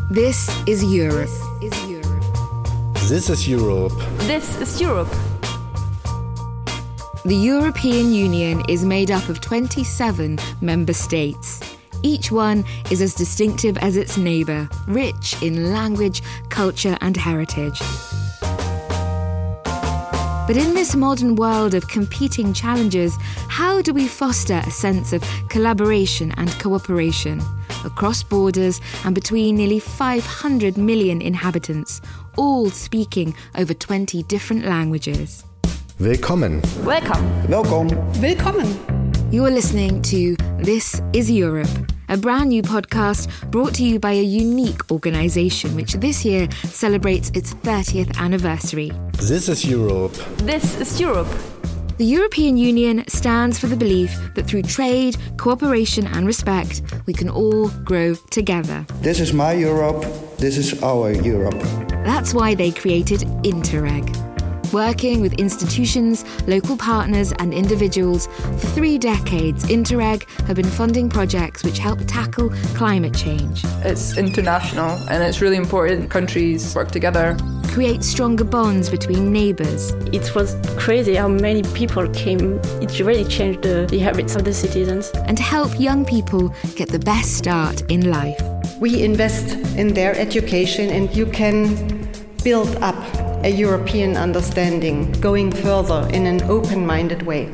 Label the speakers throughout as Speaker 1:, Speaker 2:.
Speaker 1: This is Europe.
Speaker 2: This is Europe.
Speaker 3: This is Europe.
Speaker 1: The European Union is made up of 27 member states. Each one is as distinctive as its neighbour, rich in language, culture and heritage. But in this modern world of competing challenges, how do we foster a sense of collaboration and cooperation across borders and between nearly 500 million inhabitants, all speaking over 20 different languages?
Speaker 2: Willkommen.
Speaker 3: Welcome.
Speaker 4: Willkommen.
Speaker 1: You are listening to This is Europe, a brand new podcast brought to you by a unique organisation which this year celebrates its 30th anniversary.
Speaker 2: This is Europe.
Speaker 3: This is Europe.
Speaker 1: The European Union stands for the belief that through trade, cooperation and respect, we can all grow together.
Speaker 5: This is my Europe. This is our Europe.
Speaker 1: That's why they created Interreg. Working with institutions, local partners and individuals, for 3 decades, Interreg have been funding projects which help tackle climate change.
Speaker 3: It's international and it's really important countries work together.
Speaker 1: Create stronger bonds between neighbours.
Speaker 6: It was crazy how many people came. It really changed the habits of the citizens.
Speaker 1: And to help young people get the best start in life.
Speaker 4: We invest in their education, and you can build up a European understanding, going further in an open-minded way.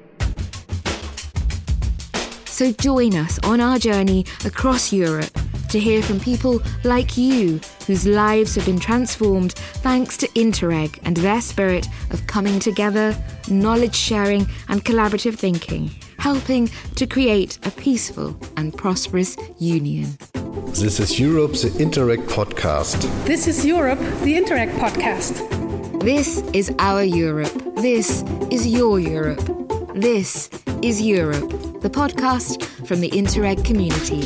Speaker 1: So join us on our journey across Europe to hear from people like you whose lives have been transformed thanks to Interreg and their spirit of coming together, knowledge sharing and collaborative thinking, helping to create a peaceful and prosperous union.
Speaker 2: This is Europe, the Interreg podcast.
Speaker 7: This is Europe, the Interreg podcast.
Speaker 1: This is our Europe. This is your Europe. This is Europe, the podcast from the Interreg community.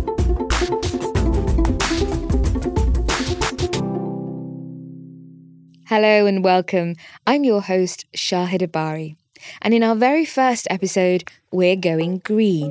Speaker 1: Hello and welcome. I'm your host, Shahida Bari. And in our very first episode, we're going green.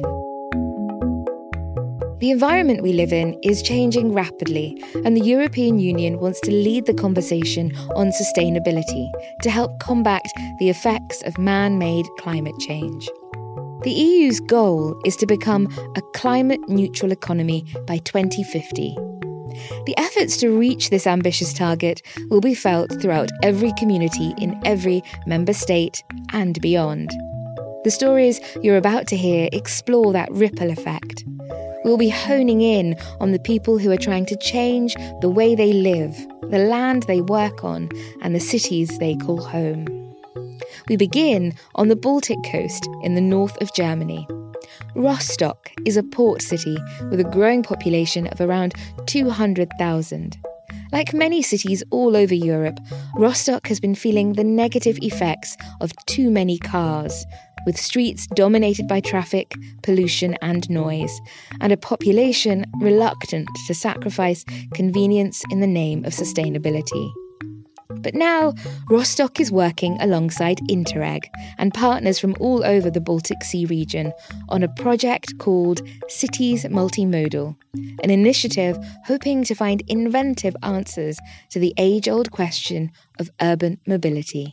Speaker 1: The environment we live in is changing rapidly, and the European Union wants to lead the conversation on sustainability to help combat the effects of man-made climate change. The EU's goal is to become a climate-neutral economy by 2050. The efforts to reach this ambitious target will be felt throughout every community in every member state and beyond. The stories you're about to hear explore that ripple effect. We'll be honing in on the people who are trying to change the way they live, the land they work on, and the cities they call home. We begin on the Baltic coast in the north of Germany. Rostock is a port city with a growing population of around 200,000. Like many cities all over Europe, Rostock has been feeling the negative effects of too many cars, with streets dominated by traffic, pollution and noise, and a population reluctant to sacrifice convenience in the name of sustainability. But now, Rostock is working alongside Interreg and partners from all over the Baltic Sea region on a project called Cities Multimodal, an initiative hoping to find inventive answers to the age-old question of urban mobility.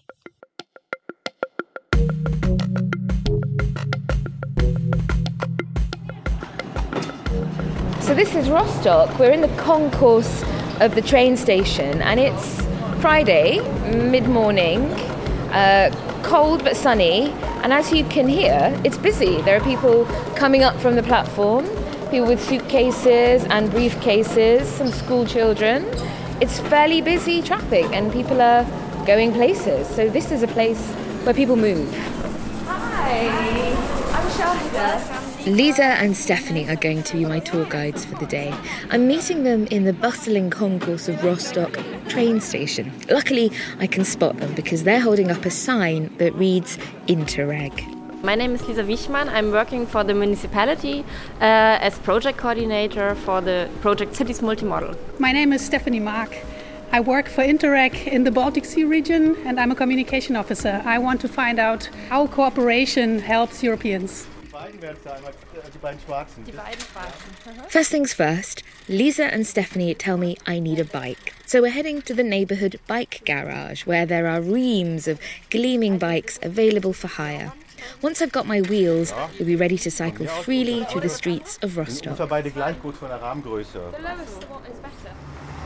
Speaker 1: So this is Rostock. We're in the concourse of the train station and it's Friday, mid-morning, cold but sunny, and as you can hear, it's busy. There are people coming up from the platform, people with suitcases and briefcases, some school children. It's fairly busy traffic and people are going places. So this is a place where people move. Hi, I'm Shahida. Lisa and Stephanie are going to be my tour guides for the day. I'm meeting them in the bustling concourse of Rostock train station. Luckily, I can spot them because they're holding up a sign that reads Interreg.
Speaker 6: My name is Lisa Wichmann. I'm working for the municipality as project coordinator for the project Cities Multimodal.
Speaker 7: My name is Stephanie Mark. I work for Interreg in the Baltic Sea region and I'm a communication officer. I want to find out how cooperation helps Europeans.
Speaker 1: First things first, Lisa and Stephanie tell me I need a bike. So we're heading to the neighbourhood bike garage where there are reams of gleaming bikes available for hire. Once I've got my wheels, we'll be ready to cycle freely through the streets of Rostock.
Speaker 6: The lowest one is better.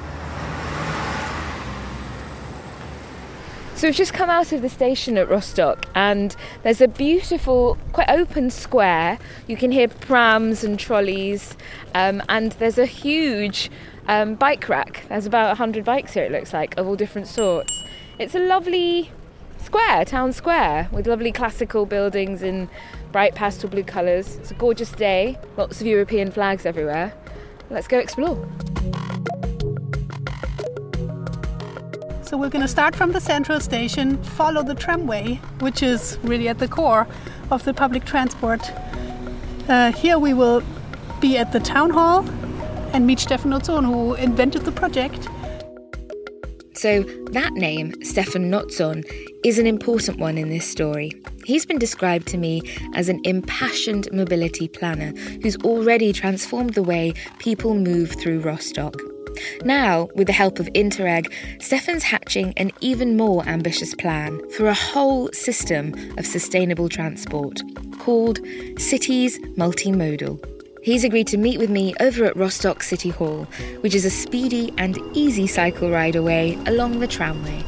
Speaker 6: So we've just come out of the station at Rostock and there's a beautiful, quite open square. You can hear prams and trolleys and there's a huge bike rack. There's about 100 bikes here, it looks like, of all different sorts. It's a lovely square, town square, with lovely classical buildings in bright pastel blue colours. It's a gorgeous day, lots of European flags everywhere. Let's go explore.
Speaker 7: So we're going to start from the central station, follow the tramway, which is really at the core of the public transport. Here we will be at the town hall and meet Stefan Notzon, who invented the project.
Speaker 1: So that name, Stefan Notzon, is an important one in this story. He's been described to me as an impassioned mobility planner who's already transformed the way people move through Rostock. Now, with the help of Interreg, Stefan's hatching an even more ambitious plan for a whole system of sustainable transport called Cities Multimodal. He's agreed to meet with me over at Rostock City Hall, which is a speedy and easy cycle ride away along the tramway.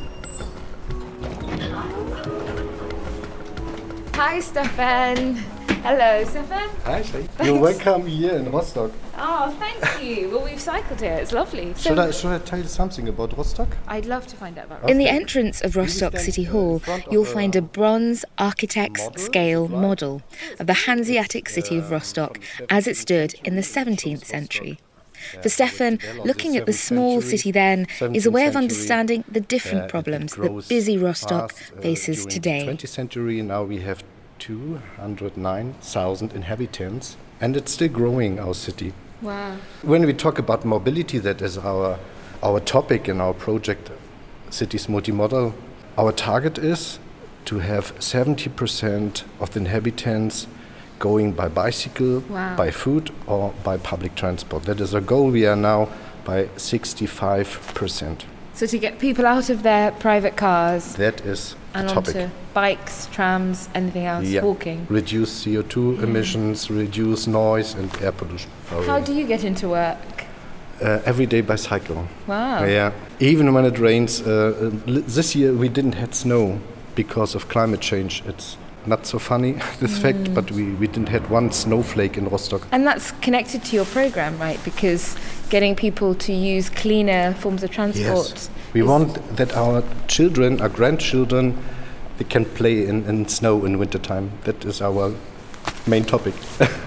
Speaker 1: Hi, Stefan. Hello, Stefan.
Speaker 2: Hi, you're welcome here in Rostock.
Speaker 1: Oh, thank you. Well, we've cycled here. It's lovely.
Speaker 2: Should I tell you something about Rostock?
Speaker 1: I'd love to find out about Rostock. In the entrance of Rostock City Hall, you'll find a bronze architect's scale model of the Hanseatic city of Rostock as it stood in the 17th century. For Stefan, looking at the small city then is a way of understanding the different problems that busy Rostock faces today.
Speaker 2: In the 20th century, now we have 209,000 inhabitants, and it's still growing, our city.
Speaker 1: Wow.
Speaker 2: When we talk about mobility, that is our topic in our project, Cities Multimodal, our target is to have 70% of the inhabitants going by bicycle, by foot, or by public transport. That is a goal. We are now by 65%.
Speaker 1: So to get people out of their private cars,
Speaker 2: that is
Speaker 1: and
Speaker 2: the topic.
Speaker 1: Onto bikes, trams, anything else, walking.
Speaker 2: Reduce CO2 emissions, reduce noise and air pollution.
Speaker 1: How do you get into work?
Speaker 2: Every day by cycle.
Speaker 1: Wow.
Speaker 2: Yeah. Even when it rains. This year we didn't have snow because of climate change. It's not so funny, this fact, but we didn't have one snowflake in Rostock.
Speaker 1: And that's connected to your program, right? Because getting people to use cleaner forms of transport.
Speaker 2: Yes. We want that our children, our grandchildren, they can play in snow in wintertime. That is our main topic.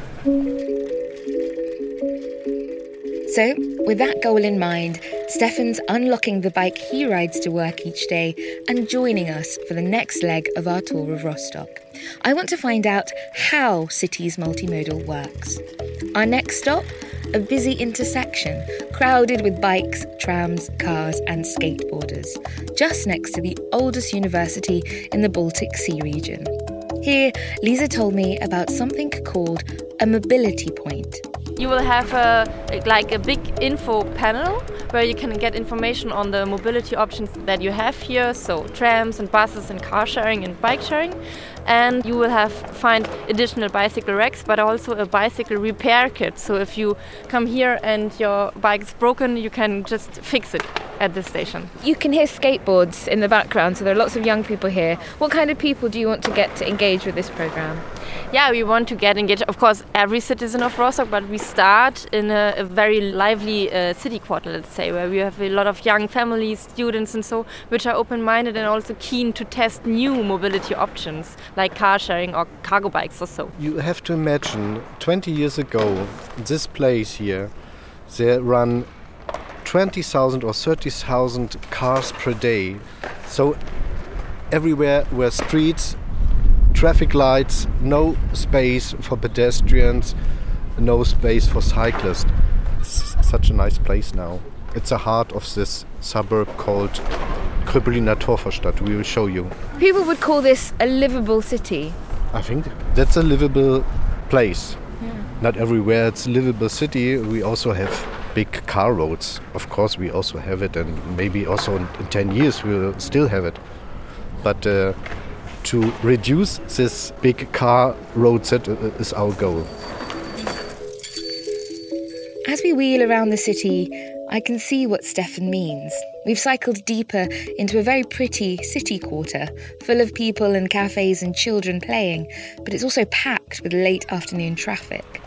Speaker 1: So, with that goal in mind, Stefan's unlocking the bike he rides to work each day and joining us for the next leg of our tour of Rostock. I want to find out how Cities Multimodal works. Our next stop, a busy intersection, crowded with bikes, trams, cars and skateboarders, just next to the oldest university in the Baltic Sea region. Here, Lisa told me about something called a mobility point.
Speaker 6: You will have a big info panel where you can get information on the mobility options that you have here, so trams and buses and car sharing and bike sharing. And you will find additional bicycle racks, but also a bicycle repair kit. So if you come here and your bike is broken, you can just fix it at the station.
Speaker 1: You can hear skateboards in the background, so there are lots of young people here. What kind of people do you want to get to engage with this program?
Speaker 6: Yeah, we want to get engaged, of course, every citizen of Rostock, but we start in a very lively city quarter, let's say, where we have a lot of young families, students and so, which are open-minded and also keen to test new mobility options, like car sharing or cargo bikes or so.
Speaker 2: You have to imagine, 20 years ago, this place here, they run 20,000 or 30,000 cars per day. So everywhere were streets, traffic lights, no space for pedestrians, no space for cyclists. It's such a nice place now. It's the heart of this suburb called Kröbeliner Torvorstadt. We will show you.
Speaker 1: People would call this a livable city.
Speaker 2: I think that's a livable place. Not everywhere it's a livable city. We also have big car roads. Of course, we also have it, and maybe also in 10 years we'll still have it. But to reduce this big car roads, that is our goal.
Speaker 1: As we wheel around the city, I can see what Stefan means. We've cycled deeper into a very pretty city quarter, full of people and cafes and children playing, but it's also packed with late afternoon traffic.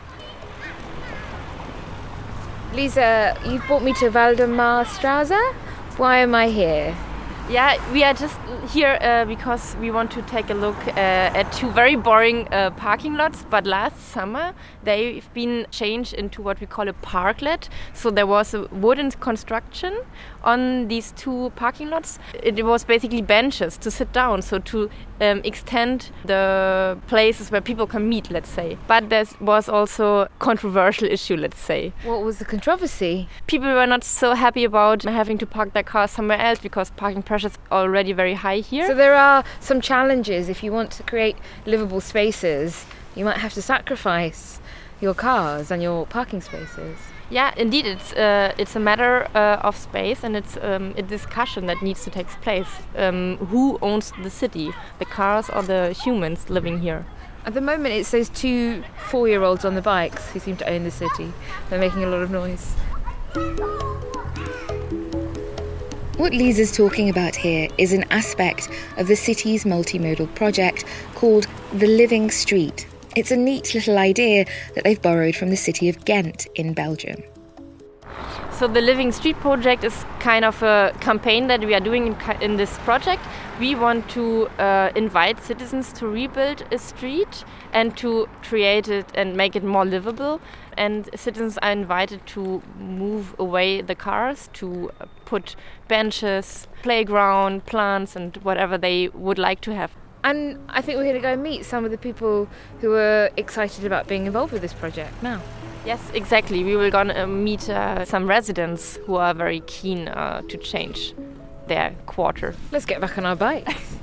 Speaker 1: Lisa, you've brought me to Waldemarstraße. Why am I here?
Speaker 8: Yeah, we are just here because we want to take a look at two very boring parking lots. But last summer, they've been changed into what we call a parklet. So there was a wooden construction on these two parking lots. It was basically benches to sit down, so to extend the places where people can meet, let's say. But there was also a controversial issue, let's say.
Speaker 1: What was the controversy?
Speaker 8: People were not so happy about having to park their cars somewhere else because parking pressure is already very high here.
Speaker 1: So there are some challenges. If you want to create livable spaces, you might have to sacrifice your cars and your parking spaces.
Speaker 8: Yeah, indeed, it's a matter of space, and it's a discussion that needs to take place. Who owns the city, the cars or the humans living here?
Speaker 1: At the moment, it's those two 4-year-olds on the bikes who seem to own the city. They're making a lot of noise. What Lisa's talking about here is an aspect of the city's multimodal project called the Living Street. It's a neat little idea that they've borrowed from the city of Ghent in Belgium.
Speaker 8: So the Living Street project is kind of a campaign that we are doing in this project. We want to invite citizens to rebuild a street and to create it and make it more livable. And citizens are invited to move away the cars, to put benches, playground, plants and whatever they would like to have.
Speaker 1: And I think we're going to go and meet some of the people who are excited about being involved with this project now.
Speaker 8: Yes, exactly. We will gonna meet some residents who are very keen to change their quarter.
Speaker 1: Let's get back on our bikes.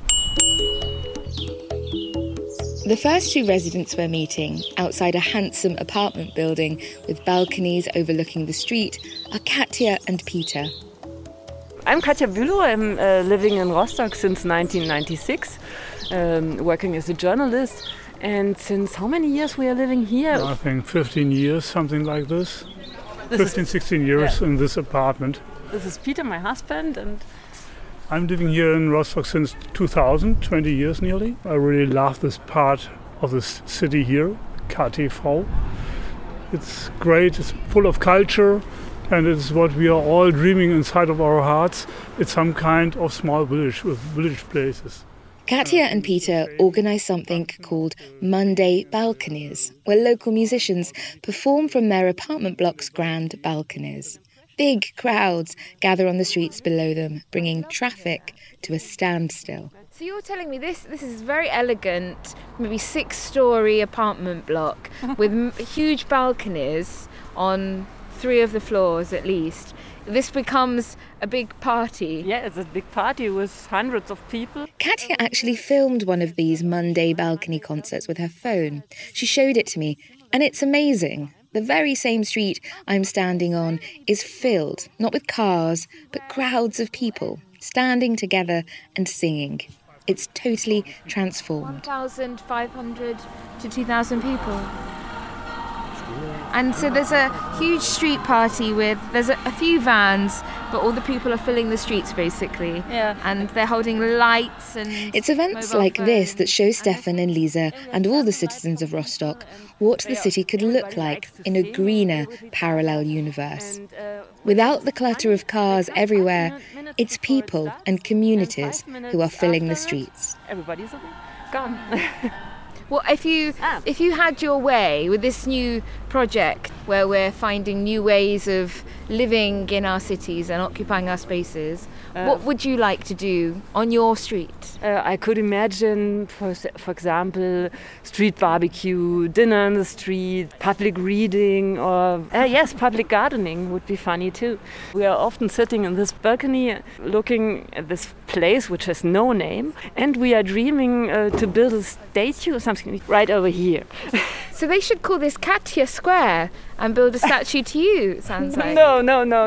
Speaker 1: The first two residents we're meeting, outside a handsome apartment building with balconies overlooking the street, are Katja and Peter.
Speaker 9: I'm Katja Bülow. I'm living in Rostock since 1996, working as a journalist. And since how many years we are living here?
Speaker 10: I think 15 years, something like this. 16 years in this apartment.
Speaker 9: This is Peter, my husband, and
Speaker 10: I'm living here in Rostock since 2000, 20 years nearly. I really love this part of the city here, KTV. It's great, it's full of culture, and it's what we are all dreaming inside of our hearts. It's some kind of small village with village places.
Speaker 1: Katja and Peter organise something called Monday Balconies, where local musicians perform from their apartment block's grand balconies. Big crowds gather on the streets below them, bringing traffic to a standstill. So you're telling me this is very elegant, maybe 6-storey apartment block with huge balconies on 3 of the floors at least. This becomes a big party.
Speaker 9: Yeah, it's a big party with hundreds of people.
Speaker 1: Katja actually filmed one of these Monday balcony concerts with her phone. She showed it to me, and it's amazing. The very same street I'm standing on is filled, not with cars, but crowds of people, standing together and singing. It's totally transformed. 1,500 to 2,000 people. And so there's a huge street party there's a few vans, but all the people are filling the streets basically.
Speaker 8: Yeah.
Speaker 1: And they're holding lights and it's events like this that show Stefan and Lisa and all the citizens of Rostock what the city could look like in a greener parallel universe. Without the clutter of cars everywhere, it's people and communities who are filling the streets.
Speaker 9: Everybody's gone.
Speaker 6: Well, if you had your way with this new project where we're finding new ways of living in our cities and occupying our spaces, what would you like to do on your street?
Speaker 9: I could imagine, for example, street barbecue, dinner on the street, public reading, or public gardening would be funny too. We are often sitting in this balcony looking at this place which has no name, and we are dreaming to build a statue or something right over here.
Speaker 6: So they should call this Katja Square and build a statue to you, it sounds like.
Speaker 9: No,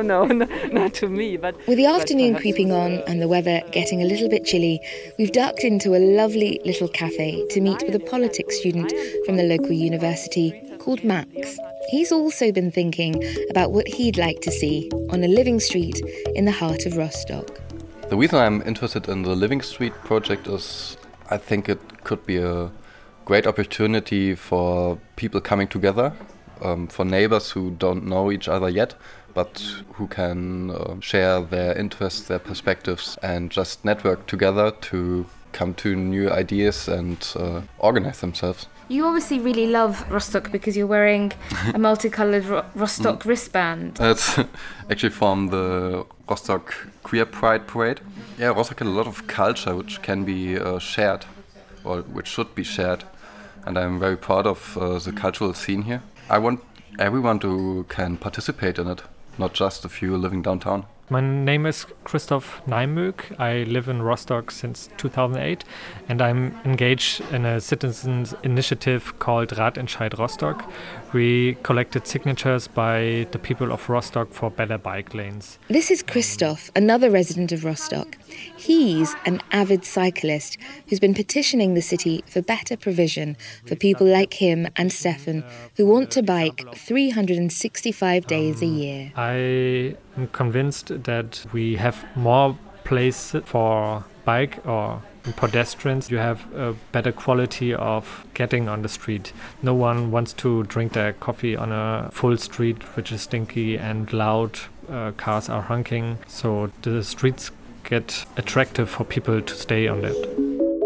Speaker 9: not to me. But
Speaker 1: with the afternoon creeping on and the weather getting a little bit chilly, we've ducked into a lovely little cafe to meet with a politics student from the local university called Max. He's also been thinking about what he'd like to see on a living street in the heart of Rostock.
Speaker 11: The reason I'm interested in the Living Street project is I think it could be a great opportunity for people coming together, for neighbors who don't know each other yet, but who can share their interests, their perspectives, and just network together to come to new ideas and organize themselves.
Speaker 6: You obviously really love Rostock because you're wearing a multicoloured Rostock wristband.
Speaker 11: It's actually from the Rostock Queer Pride Parade. Yeah, Rostock has a lot of culture which can be shared, or which should be shared. And I'm very proud of the cultural scene here. I want everyone to can participate in it, not just a few living downtown.
Speaker 12: My name is Christoph Neimög. I live in Rostock since 2008 and I'm engaged in a citizens initiative called Radentscheid Rostock. We collected signatures by the people of Rostock for better bike lanes.
Speaker 1: This is Christoph, another resident of Rostock. He's an avid cyclist who's been petitioning the city for better provision for people like him and Stefan who want to bike 365 days a year.
Speaker 12: I am convinced that we have more place for bike or pedestrians. You have a better quality of getting on the street. No one wants to drink their coffee on a full street which is stinky and loud. Cars are honking, so the streets get attractive for people to stay on it.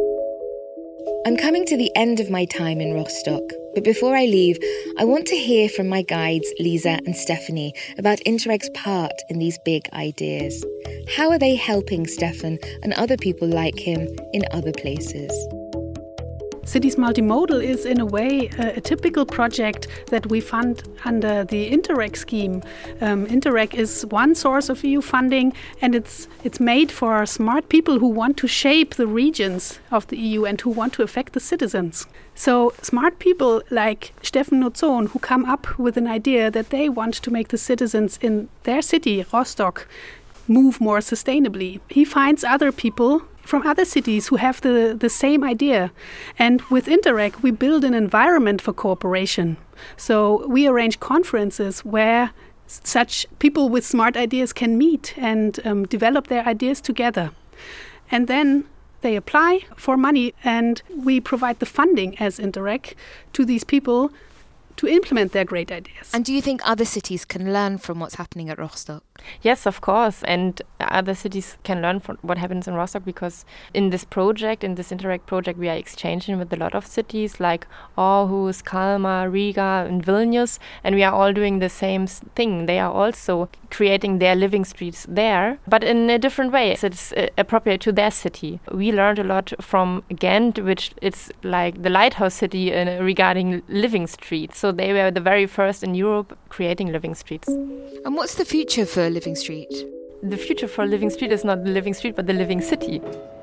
Speaker 1: I'm coming to the end of my time in Rostock, but before I leave, I want to hear from my guides Lisa and Stephanie about Interreg's part in these big ideas. How are they helping Stefan and other people like him in other places?
Speaker 7: Cities Multimodal is in a way a typical project that we fund under the Interreg scheme. Interreg is one source of EU funding and it's made for smart people who want to shape the regions of the EU and who want to affect the citizens. So smart people like Steffen Nozon who come up with an idea that they want to make the citizens in their city, Rostock, move more sustainably. He finds other people from other cities who have the same idea. And with Interreg, we build an environment for cooperation. So we arrange conferences where such people with smart ideas can meet and develop their ideas together. And then they apply for money and we provide the funding as Interreg to these people to implement their great ideas.
Speaker 6: And do you think other cities can learn from what's happening at Rostock?
Speaker 8: Yes, of course. And other cities can learn from what happens in Rostock because in this project, in this Interreg project, we are exchanging with a lot of cities like Aarhus, Kalmar, Riga and Vilnius. And we are all doing the same thing. They are also creating their living streets there, but in a different way. So it's appropriate to their city. We learned a lot from Ghent, which it's like the lighthouse city regarding living streets. So they were the very first in Europe creating living streets.
Speaker 6: And what's the future for Living Street?
Speaker 8: The future for Living Street is not the living street, but the living city.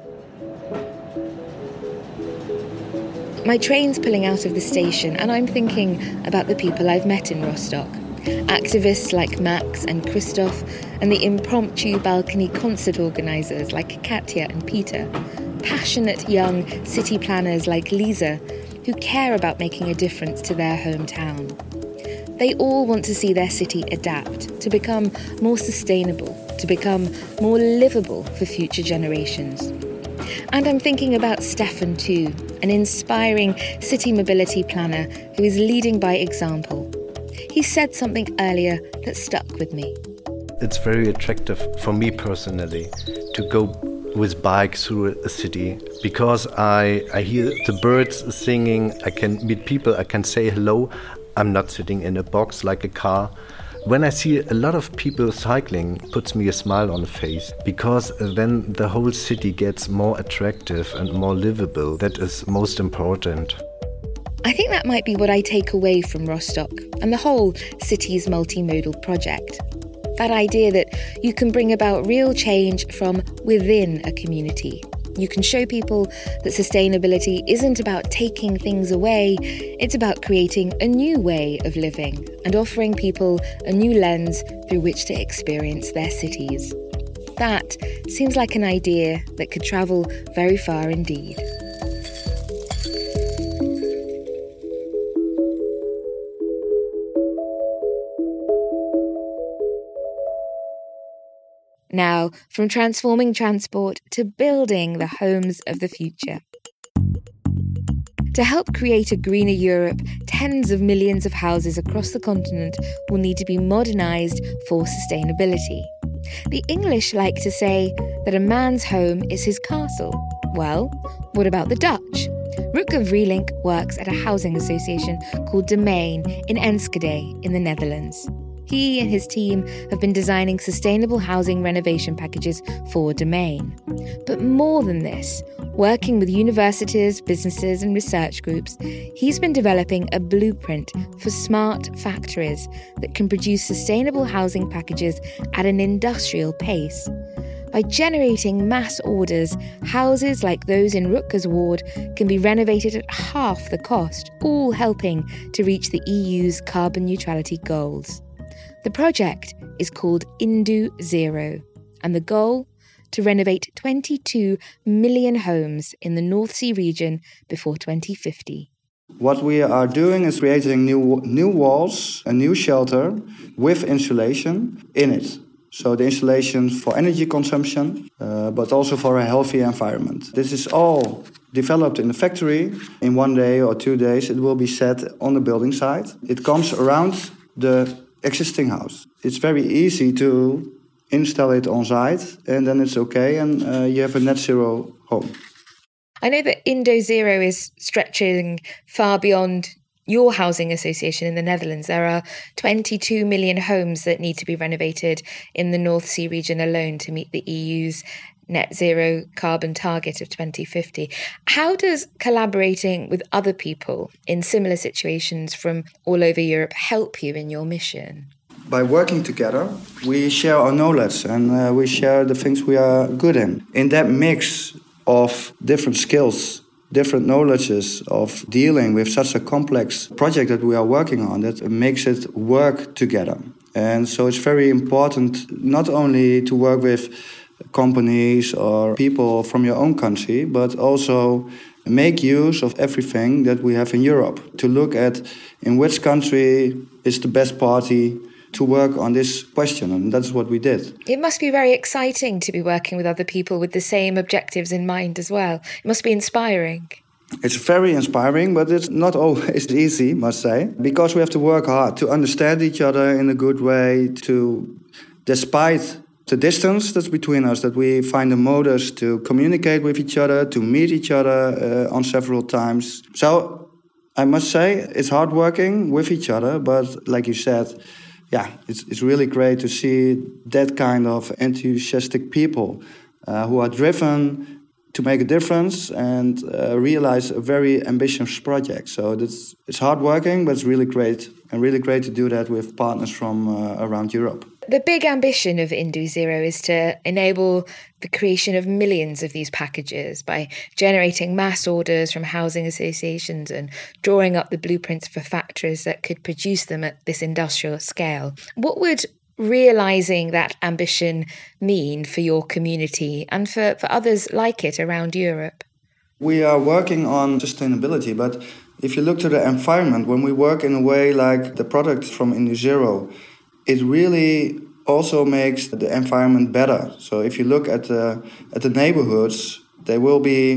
Speaker 1: My train's pulling out of the station and I'm thinking about the people I've met in Rostock. Activists like Max and Christoph and the impromptu balcony concert organisers like Katja and Peter. Passionate young city planners like Lisa who care about making a difference to their hometown. They all want to see their city adapt, to become more sustainable, to become more livable for future generations. And I'm thinking about Stefan too, an inspiring city mobility planner who is leading by example. He said something earlier that stuck with me.
Speaker 2: It's very attractive for me personally to go with bike through a city because I hear the birds singing, I can meet people, I can say hello. I'm not sitting in a box like a car. When I see a lot of people cycling, it puts me a smile on the face because then the whole city gets more attractive and more livable. That is most important.
Speaker 1: I think that might be what I take away from Rostock and the whole city's multimodal project. That idea that you can bring about real change from within a community. You can show people that sustainability isn't about taking things away, it's about creating a new way of living and offering people a new lens through which to experience their cities. That seems like an idea that could travel very far indeed. Now, from transforming transport to building the homes of the future. To help create a greener Europe, tens of millions of houses across the continent will need to be modernised for sustainability. The English like to say that a man's home is his castle. Well, what about the Dutch? Rutger Vreelink works at a housing association called Domain in Enschede in the Netherlands. He and his team have been designing sustainable housing renovation packages for Domain. But more than this, working with universities, businesses and research groups, he's been developing a blueprint for smart factories that can produce sustainable housing packages at an industrial pace. By generating mass orders, houses like those in Rutger's ward can be renovated at half the cost, all helping to reach the EU's carbon neutrality goals. The project is called IndoZero, and the goal? To renovate 22 million homes in the North Sea region before 2050.
Speaker 5: What we are doing is creating new walls, a new shelter with insulation in it. So the insulation for energy consumption, but also for a healthy environment. This is all developed in the factory. In 1 day or 2 days, it will be set on the building site. It comes around the existing house. It's very easy to install it on site and then it's okay and you have a net zero home.
Speaker 1: I know that IndoZero is stretching far beyond your housing association in the Netherlands. There are 22 million homes that need to be renovated in the North Sea region alone to meet the EU's net zero carbon target of 2050. How does collaborating with other people in similar situations from all over Europe help you in your mission?
Speaker 5: By working together, we share our knowledge and we share the things we are good in. In that mix of different skills, different knowledges of dealing with such a complex project that we are working on, that makes it work together. And so it's very important not only to work with companies or people from your own country, but also make use of everything that we have in Europe. To look at in which country is the best party to work on this question, and that's what we did. It
Speaker 1: must be very exciting to be working with other people with the same objectives in mind as well. It must be inspiring.
Speaker 5: It's very inspiring, but it's not always easy, must say, because we have to work hard to understand each other in a good way, despite the distance that's between us, that we find the motives to communicate with each other, to meet each other on several times. So I must say it's hard working with each other, but like you said, it's really great to see that kind of enthusiastic people who are driven to make a difference and realize a very ambitious project. So it's hard working, but it's really great, and really great to do that with partners from around Europe.
Speaker 1: The big ambition of IndoZero is to enable the creation of millions of these packages by generating mass orders from housing associations and drawing up the blueprints for factories that could produce them at this industrial scale. What would realising that ambition mean for your community and for others like it around Europe?
Speaker 5: We are working on sustainability, but if you look to the environment, when we work in a way like the product from IndoZero, it really also makes the environment better. So if you look at the neighborhoods, they will be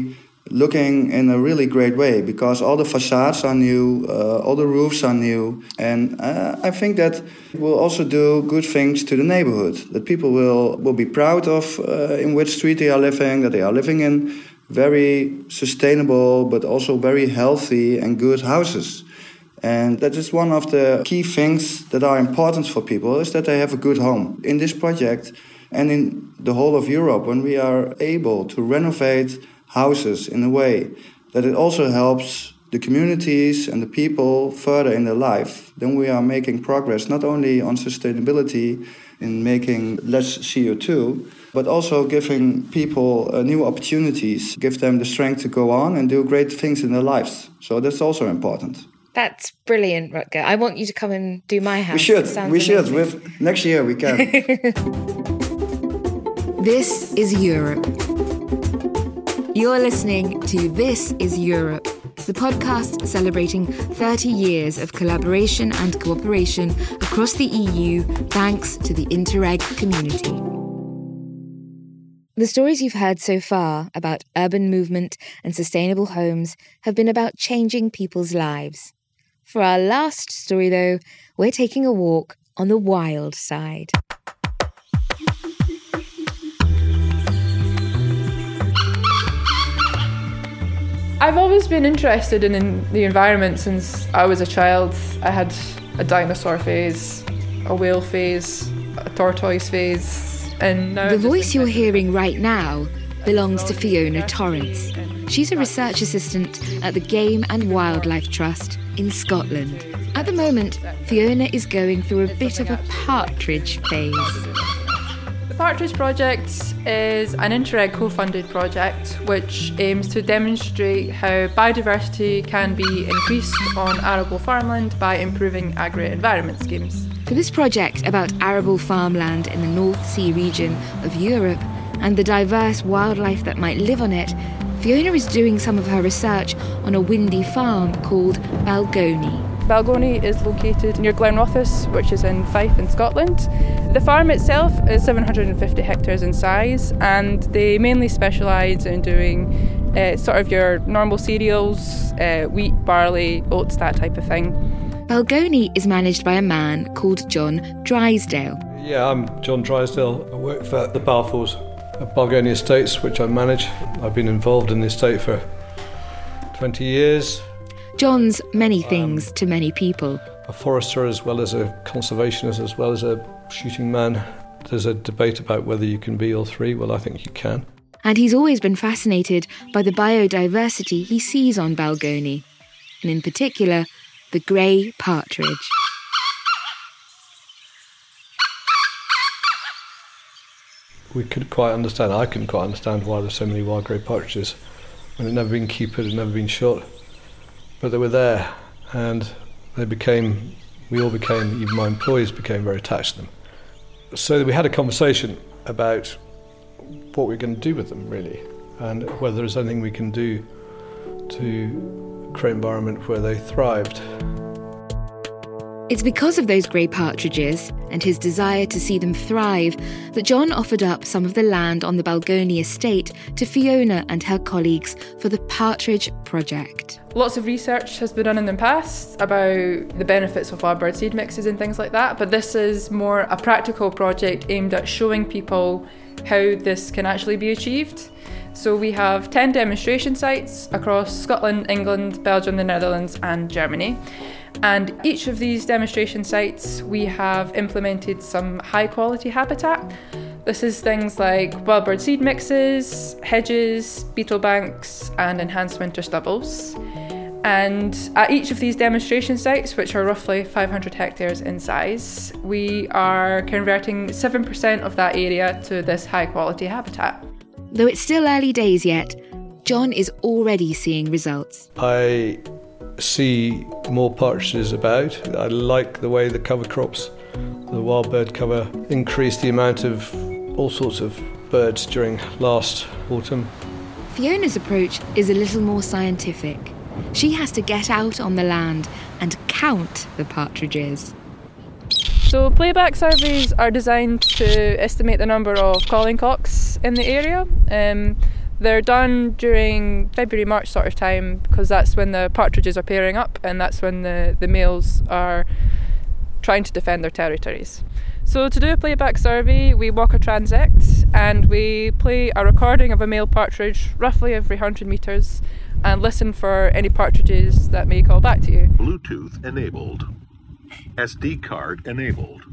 Speaker 5: looking in a really great way, because all the facades are new, all the roofs are new, and I think that will also do good things to the neighborhood, that people will be proud of in which street they are living, that they are living in very sustainable but also very healthy and good houses. And that is one of the key things that are important for people, is that they have a good home. In this project and in the whole of Europe, when we are able to renovate houses in a way that it also helps the communities and the people further in their life, then we are making progress not only on sustainability in making less CO2, but also giving people new opportunities, give them the strength to go on and do great things in their lives. So that's also important.
Speaker 1: That's brilliant, Rutger. I want you to come and do my house.
Speaker 5: We should. Next year we can.
Speaker 1: This is Europe. You're listening to This is Europe, the podcast celebrating 30 years of collaboration and cooperation across the EU thanks to the Interreg community. The stories you've heard so far about urban movement and sustainable homes have been about changing people's lives. For our last story, though, we're taking a walk on the wild side.
Speaker 3: I've always been interested in the environment since I was a child. I had a dinosaur phase, a whale phase, a tortoise phase, and now...
Speaker 1: The voice you're hearing right now belongs to Fiona Torrance. She's a research assistant at the Game and Wildlife Trust in Scotland. At the moment, Fiona is going through a bit of a partridge phase.
Speaker 3: The Partridge Project is an Interreg co-funded project which aims to demonstrate how biodiversity can be increased on arable farmland by improving agri-environment schemes.
Speaker 1: For this project about arable farmland in the North Sea region of Europe and the diverse wildlife that might live on it, Fiona is doing some of her research on a windy farm called Balgony.
Speaker 3: Balgony is located near Glenrothes, which is in Fife in Scotland. The farm itself is 750 hectares in size, and they mainly specialise in doing sort of your normal cereals, wheat, barley, oats, that type of thing.
Speaker 1: Balgony is managed by a man called John Drysdale.
Speaker 13: Yeah, I'm John Drysdale. I work for the Balfours at Balgony Estates, which I manage. I've been involved in the estate for 20 years.
Speaker 1: John's many things to many people.
Speaker 13: A forester as well as a conservationist as well as a shooting man. There's a debate about whether you can be all three. Well, I think you can.
Speaker 1: And he's always been fascinated by the biodiversity he sees on Balgony, and in particular, the grey partridge.
Speaker 13: I couldn't quite understand why there's so many wild grey partridges when they'd never been kept, had never been shot. But they were there, and we all became, even my employees became very attached to them. So we had a conversation about what we're going to do with them, really, and whether there's anything we can do to create an environment where they thrived.
Speaker 1: It's because of those grey partridges and his desire to see them thrive that John offered up some of the land on the Balgony estate to Fiona and her colleagues for the Partridge Project.
Speaker 3: Lots of research has been done in the past about the benefits of wild bird seed mixes and things like that, but this is more a practical project aimed at showing people how this can actually be achieved. So we have 10 demonstration sites across Scotland, England, Belgium, the Netherlands and Germany. And each of these demonstration sites, we have implemented some high quality habitat. This is things like wild bird seed mixes, hedges, beetle banks and enhanced winter stubbles. And at each of these demonstration sites, which are roughly 500 hectares in size, we are converting 7% of that area to this high quality habitat.
Speaker 1: Though it's still early days yet, John is already seeing results.
Speaker 13: I see more partridges about. I like the way the cover crops, the wild bird cover, increased the amount of all sorts of birds during last autumn.
Speaker 1: Fiona's approach is a little more scientific. She has to get out on the land and count the partridges.
Speaker 3: So playback surveys are designed to estimate the number of calling cocks in the area. They're done during February, March sort of time, because that's when the partridges are pairing up and that's when the males are trying to defend their territories. So to do a playback survey, we walk a transect and we play a recording of a male partridge roughly every 100 metres and listen for any partridges that may call back to you.
Speaker 14: Bluetooth enabled. SD card enabled.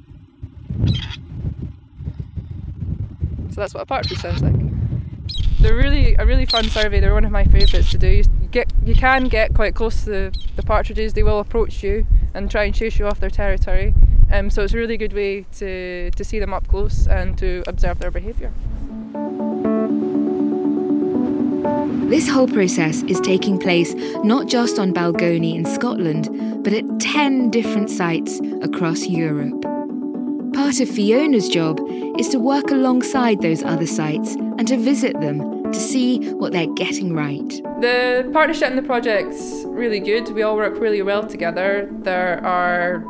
Speaker 3: So that's what a partridge sounds like. They're a really fun survey. They're one of my favourites to do. You can get quite close to the partridges. They will approach you and try and chase you off their territory. So it's a really good way to see them up close and to observe their behaviour.
Speaker 1: This whole process is taking place not just on Balgony in Scotland, but at 10 different sites across Europe. Part of Fiona's job is to work alongside those other sites and to visit them to see what they're getting right.
Speaker 3: The partnership in the project's really good. We all work really well together. There are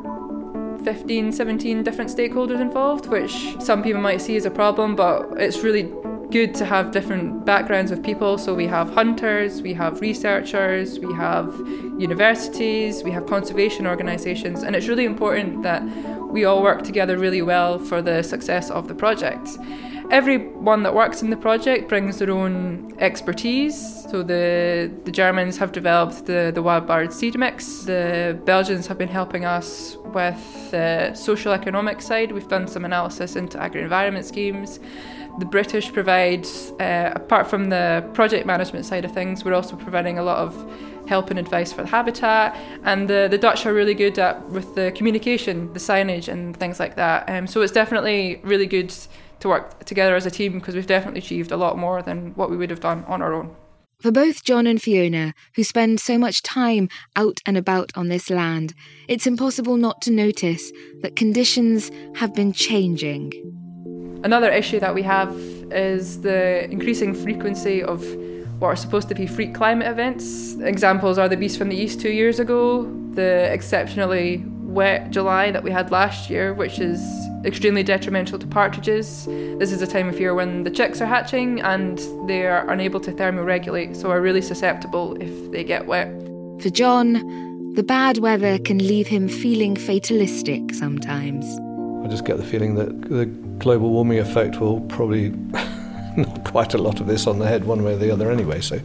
Speaker 3: 15, 17 different stakeholders involved, which some people might see as a problem, but it's really good to have different backgrounds of people. So we have hunters, we have researchers, we have universities, we have conservation organisations, and it's really important that we all work together really well for the success of the project. Everyone that works in the project brings their own expertise. So the Germans have developed the wild bird seed mix. The Belgians have been helping us with the social economic side. We've done some analysis into agri-environment schemes. The British provide, apart from the project management side of things, we're also providing a lot of help and advice for the habitat. And the Dutch are really good with the communication, the signage and things like that. So it's definitely really good to work together as a team because we've definitely achieved a lot more than what we would have done on our own.
Speaker 1: For both John and Fiona, who spend so much time out and about on this land, it's impossible not to notice that conditions have been changing.
Speaker 3: Another issue that we have is the increasing frequency of what are supposed to be freak climate events. Examples are the Beast from the East 2 years ago, the exceptionally wet July that we had last year, which is extremely detrimental to partridges. This is a time of year when the chicks are hatching and they are unable to thermoregulate, so are really susceptible if they get wet.
Speaker 1: For John, the bad weather can leave him feeling fatalistic sometimes.
Speaker 13: I just get the feeling that the global warming effect will probably knock quite a lot of this on the head one way or the other anyway. So,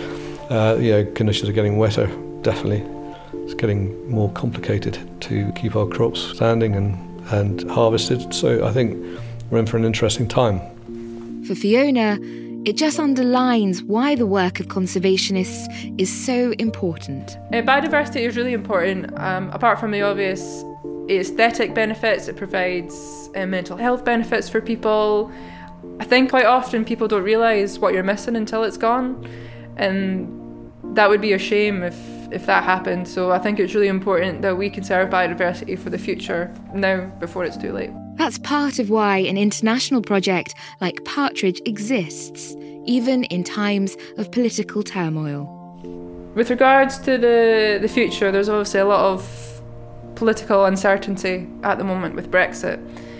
Speaker 13: conditions are getting wetter, definitely. It's getting more complicated to keep our crops standing and harvested. So I think we're in for an interesting time.
Speaker 1: For Fiona, it just underlines why the work of conservationists is so important.
Speaker 3: Biodiversity is really important. Apart from the obvious aesthetic benefits, it provides mental health benefits for people. I think quite often people don't realise what you're missing until it's gone, and that would be a shame if that happened. So I think it's really important that we conserve biodiversity for the future now before it's too late.
Speaker 1: That's part of why an international project like Partridge exists, even in times of political turmoil.
Speaker 3: With regards to the future, there's obviously a lot of political uncertainty at the moment with Brexit.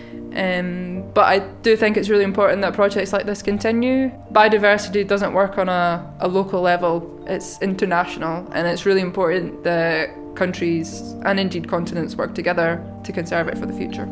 Speaker 3: But I do think it's really important that projects like this continue. Biodiversity doesn't work on a local level, it's international, and it's really important that countries and indeed continents work together to conserve it for the future.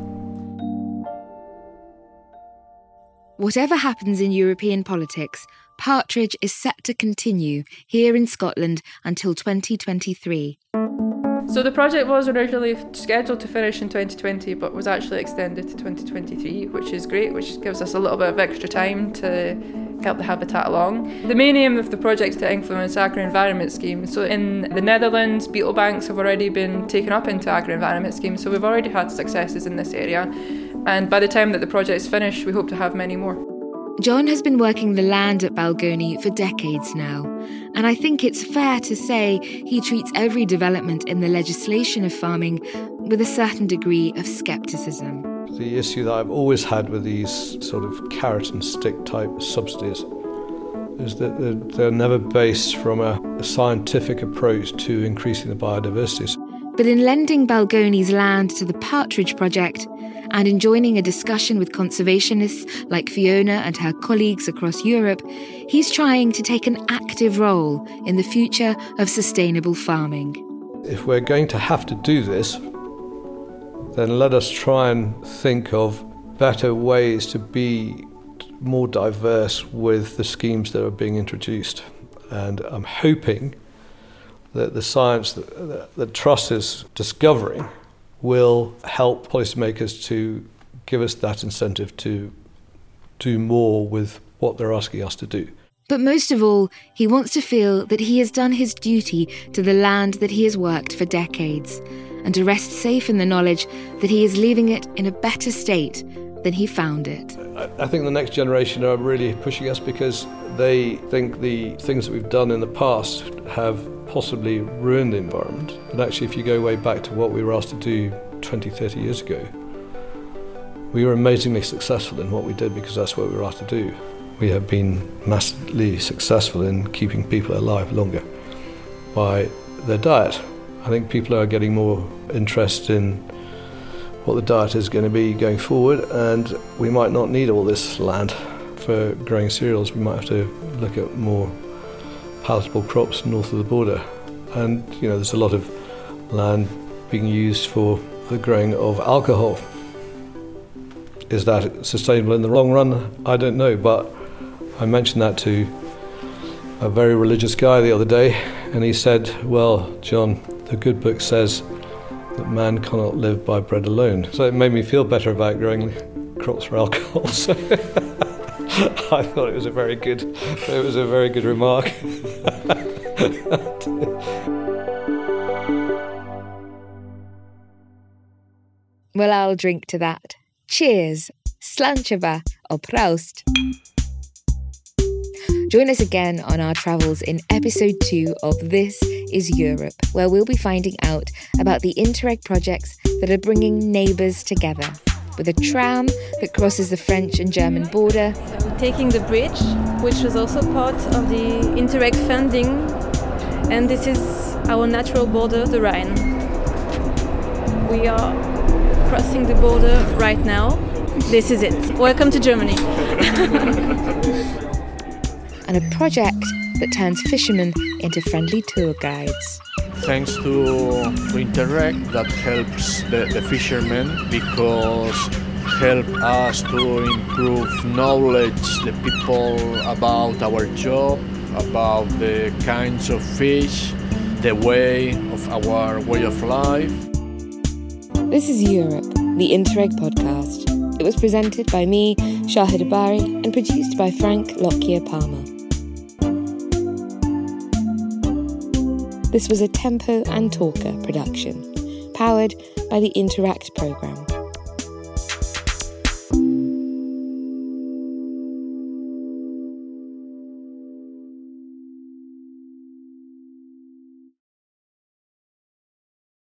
Speaker 1: Whatever happens in European politics, Partridge is set to continue here in Scotland until 2023.
Speaker 3: So the project was originally scheduled to finish in 2020, but was actually extended to 2023, which is great, which gives us a little bit of extra time to help the habitat along. The main aim of the project is to influence agri-environment schemes. So in the Netherlands, beetle banks have already been taken up into agri-environment schemes, so we've already had successes in this area. And by the time that the project's finished, we hope to have many more.
Speaker 1: John has been working the land at Balgony for decades now, and I think it's fair to say he treats every development in the legislation of farming with a certain degree of scepticism.
Speaker 13: The issue that I've always had with these sort of carrot and stick type subsidies is that they're never based from a scientific approach to increasing the biodiversity.
Speaker 1: But in lending Balgony's land to the Partridge project, And in joining a discussion with conservationists like Fiona and her colleagues across Europe, he's trying to take an active role in the future of sustainable farming.
Speaker 13: If we're going to have to do this, then let us try and think of better ways to be more diverse with the schemes that are being introduced. And I'm hoping that the science that Truss is discovering will help policymakers to give us that incentive to do more with what they're asking us to do.
Speaker 1: But most of all, he wants to feel that he has done his duty to the land that he has worked for decades, and to rest safe in the knowledge that he is leaving it in a better state than he found it.
Speaker 13: I think the next generation are really pushing us because they think the things that we've done in the past have possibly ruined the environment. But actually, if you go way back to what we were asked to do 20, 30 years ago, we were amazingly successful in what we did because that's what we were asked to do. We have been massively successful in keeping people alive longer by their diet. I think people are getting more interested in what the diet is going to be going forward, and we might not need all this land for growing cereals. We might have to look at more palatable crops north of the border. And, there's a lot of land being used for the growing of alcohol. Is that sustainable in the long run? I don't know, but I mentioned that to a very religious guy the other day, and he said, well, John, the good book says that man cannot live by bread alone. So it made me feel better about growing crops for alcohol. So I thought it was a very good remark.
Speaker 1: Well, I'll drink to that. Cheers, Slancheva or Proust. Join us again on our travels in episode 2 of This is Europe, where we'll be finding out about the Interreg projects that are bringing neighbours together, with a tram that crosses the French and German border.
Speaker 15: So we're taking the bridge, which was also part of the Interreg funding, and this is our natural border, the Rhine. We are crossing the border right now. This is it. Welcome to Germany.
Speaker 1: And a project that turns fishermen into friendly tour guides.
Speaker 16: Thanks to Interreg, that helps the fishermen because help us to improve knowledge the people about our job, about the kinds of fish, the way of our way of life.
Speaker 1: This is Europe, the Interreg podcast. It was presented by me, Shahid Abari, and produced by Frank Lockyer Palmer. This was a Tempo and Talker production, powered by the Interact programme.